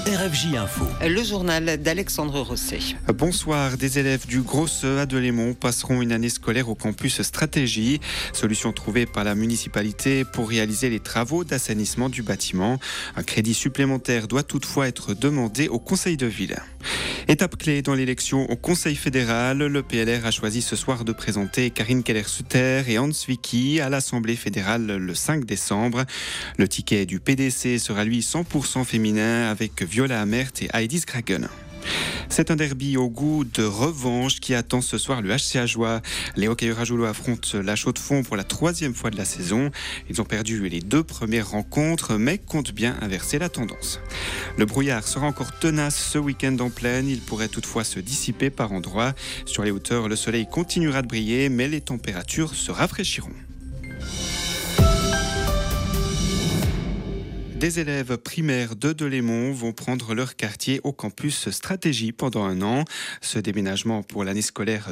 RFJ Info. Le journal d'Alexandre Rosset. Bonsoir, des élèves du Grosse à Delémont passeront une année scolaire au campus Stratégie. Solution trouvée par la municipalité pour réaliser les travaux d'assainissement du bâtiment. Un crédit supplémentaire doit toutefois être demandé au Conseil de ville. Étape clé dans l'élection au Conseil fédéral, le PLR a choisi ce soir de présenter Karine Keller-Sutter et Hans Wicki à l'Assemblée fédérale le 5 décembre. Le ticket du PDC sera lui 100% féminin avec Viola Amert et Heidi Skragen. C'est un derby au goût de revanche qui attend ce soir le HC Ajoie. Les hockeyeurs ajoulois affrontent la Chaux-de-Fonds pour la 3e fois de la saison. Ils ont perdu les 2 premières rencontres, mais comptent bien inverser la tendance. Le brouillard sera encore tenace ce week-end en plaine. Il pourrait toutefois se dissiper par endroits. Sur les hauteurs, le soleil continuera de briller, mais les températures se rafraîchiront. Des élèves primaires de Delémont vont prendre leur quartier au campus Stratégie pendant un an. Ce déménagement pour l'année scolaire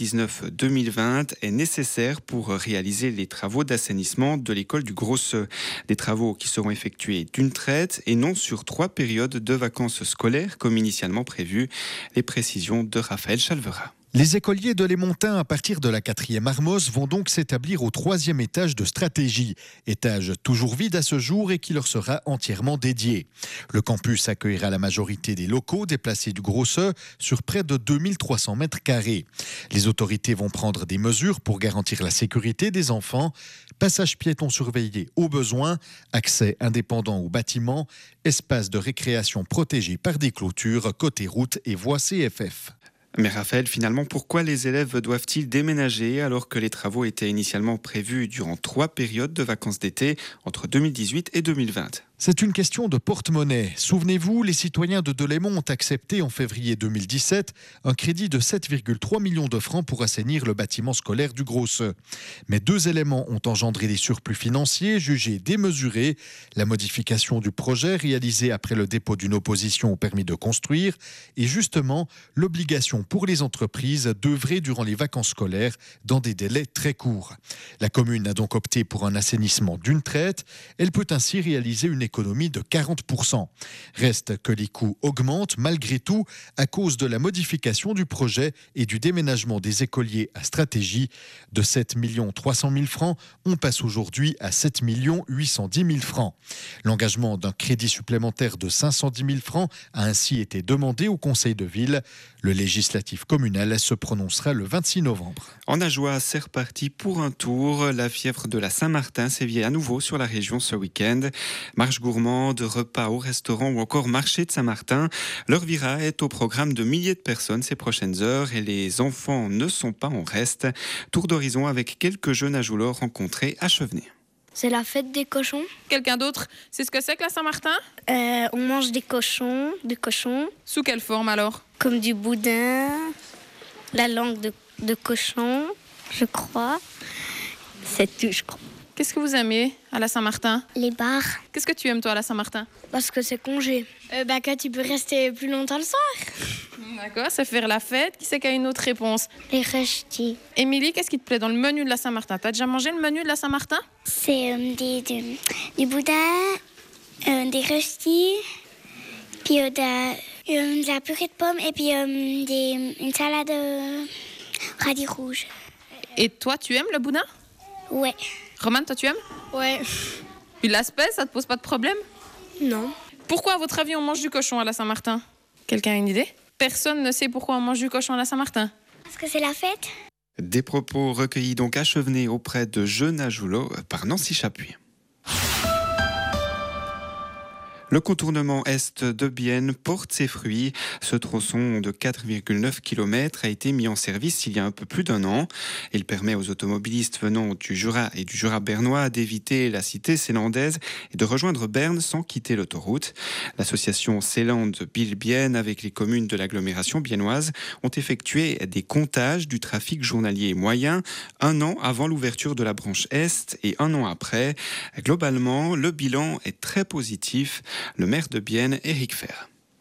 2019-2020 est nécessaire pour réaliser les travaux d'assainissement de l'école du Grosse. Des travaux qui seront effectués d'une traite et non sur 3 périodes de vacances scolaires comme initialement prévu. Les précisions de Raphaël Chalvera. Les écoliers de Lémontin à partir de la 4e Armos vont donc s'établir au 3e étage de Stratégie, étage toujours vide à ce jour et qui leur sera entièrement dédié. Le campus accueillera la majorité des locaux déplacés du Grosse sur près de 2300 mètres carrés. Les autorités vont prendre des mesures pour garantir la sécurité des enfants, passage piéton surveillé au besoin, accès indépendant au bâtiment, espace de récréation protégé par des clôtures, côté route et voies CFF. Mais Raphaël, finalement, pourquoi les élèves doivent-ils déménager alors que les travaux étaient initialement prévus durant 3 périodes de vacances d'été entre 2018 et 2020 ? C'est une question de porte-monnaie. Souvenez-vous, les citoyens de Delémont ont accepté en février 2017 un crédit de 7,3 millions de francs pour assainir le bâtiment scolaire du Grosse. Mais 2 éléments ont engendré des surplus financiers jugés démesurés. La modification du projet réalisée après le dépôt d'une opposition au permis de construire et justement l'obligation pour les entreprises d'œuvrer durant les vacances scolaires dans des délais très courts. La commune a donc opté pour un assainissement d'une traite. Elle peut ainsi réaliser une économie de 40%. Reste que les coûts augmentent malgré tout à cause de la modification du projet et du déménagement des écoliers à Stratégie. De 7 300 000 francs, on passe aujourd'hui à 7 810 000 francs. L'engagement d'un crédit supplémentaire de 510 000 francs a ainsi été demandé au Conseil de ville. Le législatif communal se prononcera le 26 novembre. En Ajoie, c'est reparti pour un tour. La fièvre de la Saint-Martin sévit à nouveau sur la région ce week-end. Marche gourmande, repas au restaurant ou encore marché de Saint-Martin. Leur vira est au programme de milliers de personnes ces prochaines heures et les enfants ne sont pas en reste. Tour d'horizon avec quelques jeunes ajouleurs rencontrés à Chevenay. C'est la fête des cochons. Quelqu'un d'autre, c'est ce que c'est que la Saint-Martin ? On mange des cochons, Sous quelle forme alors ? comme du boudin, la langue de cochon, je crois. C'est tout, je crois. Qu'est-ce que vous aimez à la Saint-Martin ? Les bars, Qu'est-ce que tu aimes toi à la Saint-Martin ? parce que c'est congé. Quand tu peux rester plus longtemps le soir. D'accord, c'est faire la fête. Qui c'est qui a une autre réponse ? Les rechtis, Émilie, qu'est-ce qui te plaît dans le menu de la Saint-Martin ? T'as déjà mangé le menu de la Saint-Martin ? c'est du boudin, des rechtis, puis de la purée de pommes et puis une salade radis rouge. Et toi, tu aimes le boudin ? Ouais. Romane, toi, tu aimes ? Ouais. Puis l'aspect, ça te pose pas de problème ? Non. Pourquoi, à votre avis, on mange du cochon à la Saint-Martin ? Quelqu'un a une idée ? Personne ne sait pourquoi on mange du cochon à la Saint-Martin. Parce que c'est la fête. Des propos recueillis donc à Chevenay auprès de jeunes ajoulots par Nancy Chapuis. Le contournement est de Bienne porte ses fruits. Ce tronçon de 4,9 km a été mis en service il y a un peu plus d'1 an. Il permet aux automobilistes venant du Jura et du Jura bernois d'éviter la cité sélandaise et de rejoindre Berne sans quitter l'autoroute. L'association Célande Bienne avec les communes de l'agglomération biennoise ont effectué des comptages du trafic journalier moyen 1 an avant l'ouverture de la branche Est et 1 an après. Globalement, le bilan est très positif. Le maire de Bienne, Éric Fer.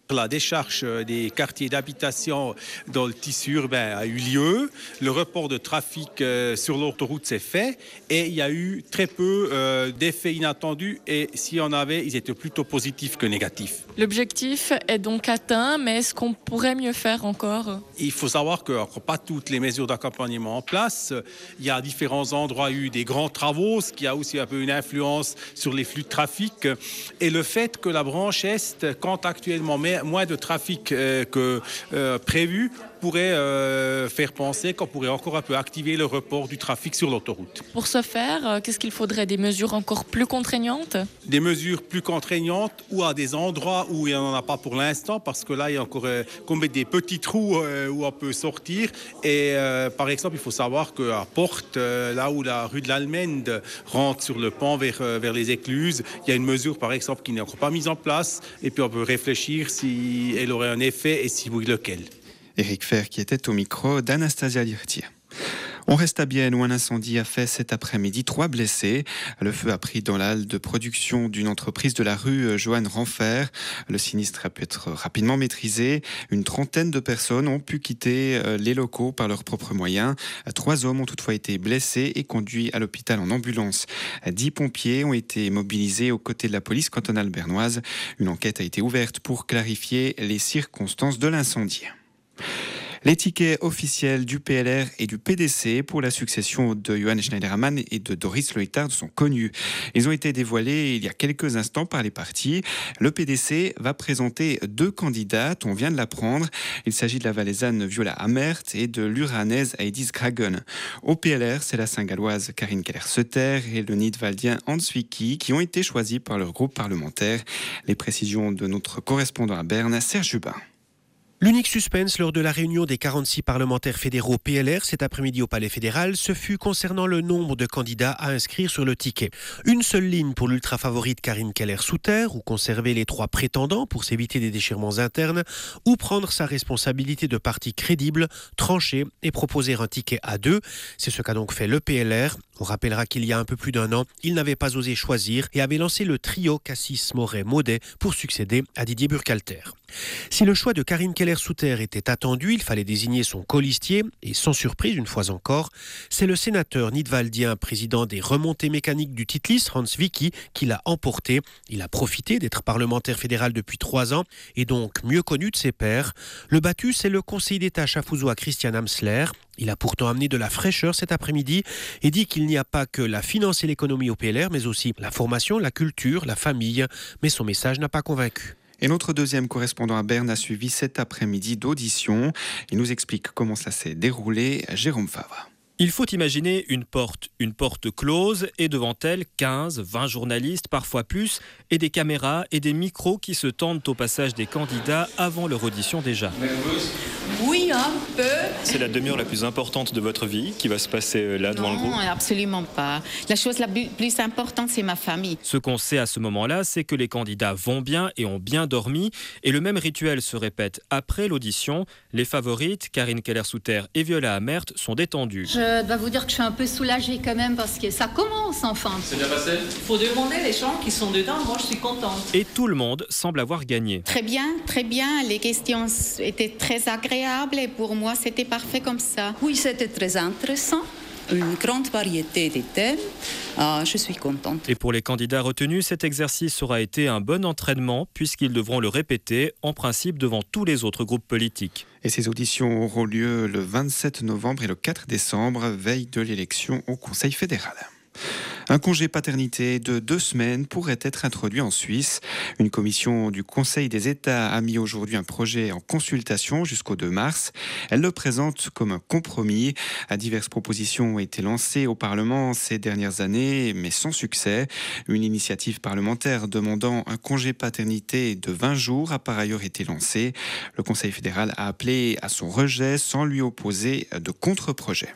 La décharge des quartiers d'habitation dans le tissu urbain a eu lieu. Le report de trafic sur l'autoroute s'est fait et il y a eu très peu d'effets inattendus et s'il y en avait, ils étaient plutôt positifs que négatifs. L'objectif est donc atteint, mais est-ce qu'on pourrait mieux faire encore ? Il faut savoir que pas toutes les mesures d'accompagnement en place. Il y a différents endroits, il y a eu des grands travaux, ce qui a aussi un peu une influence sur les flux de trafic. Et le fait que la branche Est compte actuellement moins de trafic que prévu pourrait faire penser qu'on pourrait encore un peu activer le report du trafic sur l'autoroute. Pour ce faire, qu'est-ce qu'il faudrait ? Des mesures encore plus contraignantes ? Des mesures plus contraignantes ou à des endroits où il n'y en a pas pour l'instant, parce que là, il y a encore qu'on met des petits trous où on peut sortir. Et par exemple, il faut savoir qu'à Porte, là où la rue de l'Almende rentre sur le pont vers les écluses, il y a une mesure, par exemple, qui n'est encore pas mise en place. Et puis on peut réfléchir si elle aurait un effet et si oui, lequel. Éric Fer qui était au micro d'Anastasia Lirtier. On reste à Bienne où un incendie a fait cet après-midi 3 blessés. Le feu a pris dans la halle de production d'une entreprise de la rue Johann Renfer. Le sinistre a pu être rapidement maîtrisé. Une trentaine de personnes ont pu quitter les locaux par leurs propres moyens. 3 hommes ont toutefois été blessés et conduits à l'hôpital en ambulance. 10 pompiers ont été mobilisés aux côtés de la police cantonale bernoise. Une enquête a été ouverte pour clarifier les circonstances de l'incendie. Les tickets officiels du PLR et du PDC pour la succession de Johan Schneiderman et de Doris Leuthard sont connus. Ils ont été dévoilés il y a quelques instants par les partis. Le PDC va présenter 2 candidates, on vient de l'apprendre. Il s'agit de la Valaisanne Viola Amert et de l'Uranaise Heidis Gragen. Au PLR, c'est la Saint-Galloise Karine Keller-Sutter et le Nidwaldien Hans Wicki qui ont été choisis par leur groupe parlementaire. Les précisions de notre correspondant à Berne, Serge Jubin. L'unique suspense lors de la réunion des 46 parlementaires fédéraux PLR cet après-midi au Palais fédéral, ce fut concernant le nombre de candidats à inscrire sur le ticket. Une seule ligne pour l'ultra-favorite Karine Keller-Sutter, ou conserver les 3 prétendants pour s'éviter des déchirements internes, ou prendre sa responsabilité de parti crédible, trancher et proposer un ticket à 2. C'est ce qu'a donc fait le PLR. On rappellera qu'il y a un peu plus d'1 an, il n'avait pas osé choisir et avait lancé le trio Cassis-Moret-Maudet pour succéder à Didier Burkhalter. Si le choix de Karine Keller-Sutter était attendu, il fallait désigner son colistier et sans surprise une fois encore, c'est le sénateur nidwaldien, président des remontées mécaniques du Titlis, Hans Wicki, qui l'a emporté. Il a profité d'être parlementaire fédéral depuis 3 ans et donc mieux connu de ses pairs. Le battu, c'est le conseiller d'État chafouzois Christian Amsler. Il a pourtant amené de la fraîcheur cet après-midi et dit qu'il n'y a pas que la finance et l'économie au PLR, mais aussi la formation, la culture, la famille. Mais son message n'a pas convaincu. Et notre deuxième correspondant à Berne a suivi cet après-midi d'audition. Il nous explique comment ça s'est déroulé. Jérôme Favre. Il faut imaginer une porte close et devant elle 15, 20 journalistes, parfois plus, et des caméras et des micros qui se tendent au passage des candidats avant leur audition déjà. Oui, un peu. C'est la demi-heure la plus importante de votre vie qui va se passer là devant le groupe ? Non, absolument pas. La chose la plus importante, c'est ma famille. Ce qu'on sait à ce moment-là, c'est que les candidats vont bien et ont bien dormi. Et le même rituel se répète après l'audition. Les favorites, Karine Keller-Sutter et Viola Amert, sont détendues. Je dois vous dire que je suis un peu soulagée quand même parce que ça commence enfin. C'est bien passé ? Il faut demander les gens qui sont dedans. Moi, je suis contente. Et tout le monde semble avoir gagné. Très bien, très bien. Les questions étaient très agréables et pour moi, c'était parfait comme ça. Oui, c'était très intéressant. Une grande variété de thèmes. Je suis contente. Et pour les candidats retenus, cet exercice aura été un bon entraînement puisqu'ils devront le répéter, en principe devant tous les autres groupes politiques. Et ces auditions auront lieu le 27 novembre et le 4 décembre, veille de l'élection au Conseil fédéral. Un congé paternité de 2 semaines pourrait être introduit en Suisse. Une commission du Conseil des États a mis aujourd'hui un projet en consultation jusqu'au 2 mars. Elle le présente comme un compromis. Diverses propositions ont été lancées au Parlement ces dernières années, mais sans succès. Une initiative parlementaire demandant un congé paternité de 20 jours a par ailleurs été lancée. Le Conseil fédéral a appelé à son rejet sans lui opposer de contre-projet.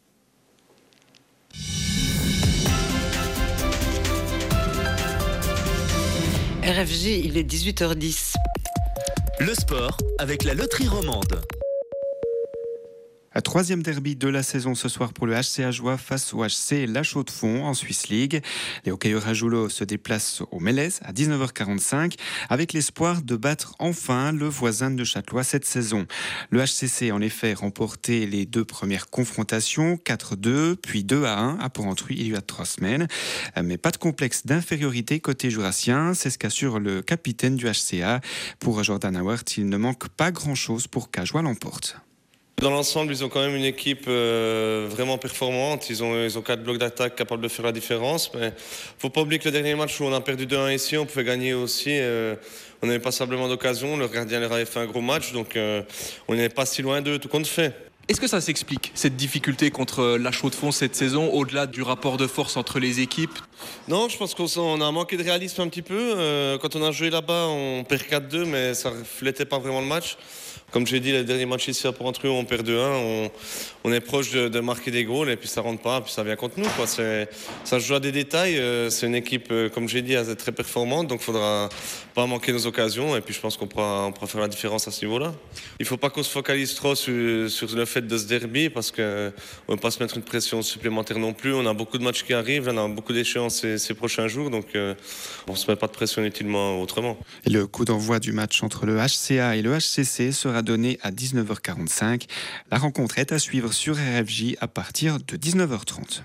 RFJ, il est 18h10. Le sport avec la loterie romande. Troisième derby de la saison ce soir pour le HC Ajoie face au HC La Chaux-de-Fonds en Swiss League. Les hockeyeurs Ajoulots se déplacent au Mélèze à 19h45 avec l'espoir de battre enfin le voisin de Châtelois cette saison. Le HCC en effet remporté les 2 premières confrontations, 4-2 puis 2-1 à Porrentruy il y a 3 semaines. Mais pas de complexe d'infériorité côté jurassien, c'est ce qu'assure le capitaine du HCA. Pour Jordan Howard, il ne manque pas grand-chose pour qu'Ajoie l'emporte. Dans l'ensemble, ils ont quand même une équipe vraiment performante. Ils ont 4 blocs d'attaque capables de faire la différence. Mais faut pas oublier que le dernier match où on a perdu 2-1 ici, on pouvait gagner aussi. On n'avait pas simplement d'occasion. Le gardien leur avait fait un gros match, donc on n'est pas si loin d'eux, tout compte fait. Est-ce que ça s'explique, cette difficulté contre La Chaux-de-Fonds cette saison, au-delà du rapport de force entre les équipes? Non, je pense qu'on a manqué de réalisme un petit peu. Quand on a joué là-bas, on perd 4-2, mais ça ne reflétait pas vraiment le match. Comme j'ai dit, le dernier match ici à Porrentruy, on perd 2-1. On est proche de marquer des goals et puis ça rentre pas, puis ça vient contre nous, quoi. Ça se joue à des détails. C'est une équipe, comme j'ai dit, très performante, donc il faudra pas manquer nos occasions. Et puis je pense qu'on pourra faire la différence à ce niveau-là. Il faut pas qu'on se focalise trop sur le fait de ce derby parce qu'on ne va pas se mettre une pression supplémentaire non plus. On a beaucoup de matchs qui arrivent, on a beaucoup d'échéances ces prochains jours, donc on ne se met pas de pression inutilement autrement. Et le coup d'envoi du match entre le HCA et le HCC sera donné à 19h45. La rencontre est à suivre sur RFJ à partir de 19h30.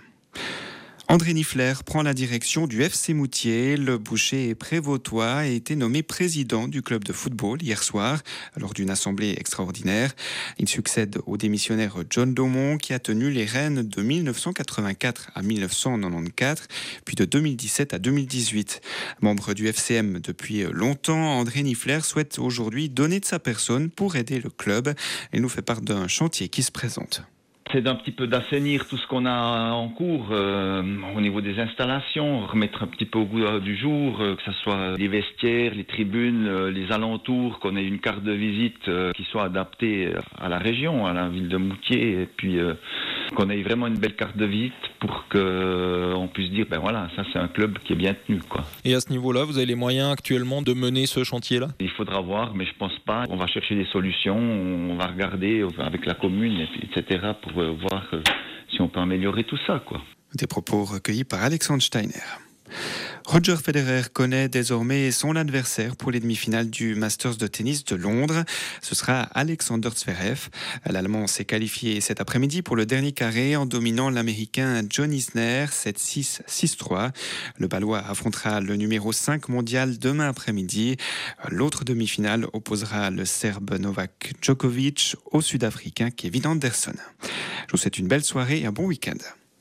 André Niffler prend la direction du FC Moutier. Le boucher et prévôtois a été nommé président du club de football hier soir lors d'une assemblée extraordinaire. Il succède au démissionnaire John Daumont qui a tenu les rênes de 1984 à 1994, puis de 2017 à 2018. Membre du FCM depuis longtemps, André Niffler souhaite aujourd'hui donner de sa personne pour aider le club. Il nous fait part d'un chantier qui se présente. C'est d'un petit peu d'assainir tout ce qu'on a en cours au niveau des installations, remettre un petit peu au goût du jour, que ce soit les vestiaires, les tribunes, les alentours, qu'on ait une carte de visite qui soit adaptée à la région, à la ville de Moutier, et puis qu'on ait vraiment une belle carte de visite pour qu'on puisse dire, ben voilà, ça c'est un club qui est bien tenu, quoi. Et à ce niveau-là, vous avez les moyens actuellement de mener ce chantier-là ? Il faudra voir, mais je pense pas. On va chercher des solutions, on va regarder avec la commune, etc., pour voir si on peut améliorer tout ça, quoi. Des propos recueillis par Alexandre Steiner. Roger Federer connaît désormais son adversaire pour les demi-finales du Masters de tennis de Londres. Ce sera Alexander Zverev. L'Allemand s'est qualifié cet après-midi pour le dernier carré en dominant l'Américain John Isner 7-6, 6-3. Le Balois affrontera le numéro 5 mondial demain après-midi. L'autre demi-finale opposera le Serbe Novak Djokovic au Sud-Africain Kevin Anderson. Je vous souhaite une belle soirée et un bon week-end.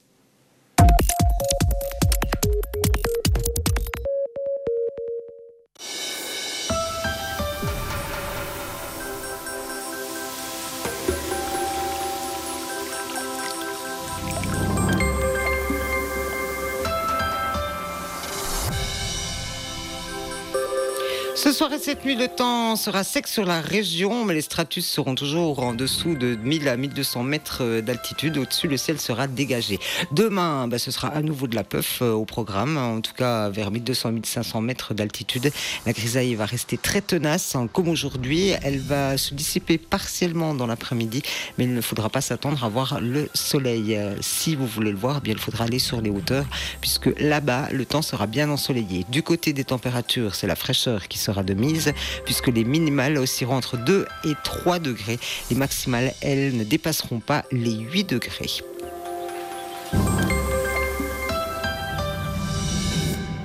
Ce soir et cette nuit, le temps sera sec sur la région, mais les stratus seront toujours en dessous de 1000 à 1200 mètres d'altitude. Au-dessus, le ciel sera dégagé. Demain, ce sera à nouveau de la puff au programme, en tout cas vers 1200 à 1500 mètres d'altitude. La grisaille va rester très tenace, comme aujourd'hui. Elle va se dissiper partiellement dans l'après-midi, mais il ne faudra pas s'attendre à voir le soleil. Si vous voulez le voir, il faudra aller sur les hauteurs, puisque là-bas, le temps sera bien ensoleillé. Du côté des températures, c'est la fraîcheur qui sera de mise, puisque les minimales oscilleront entre 2 et 3 degrés. Les maximales, elles, ne dépasseront pas les 8 degrés.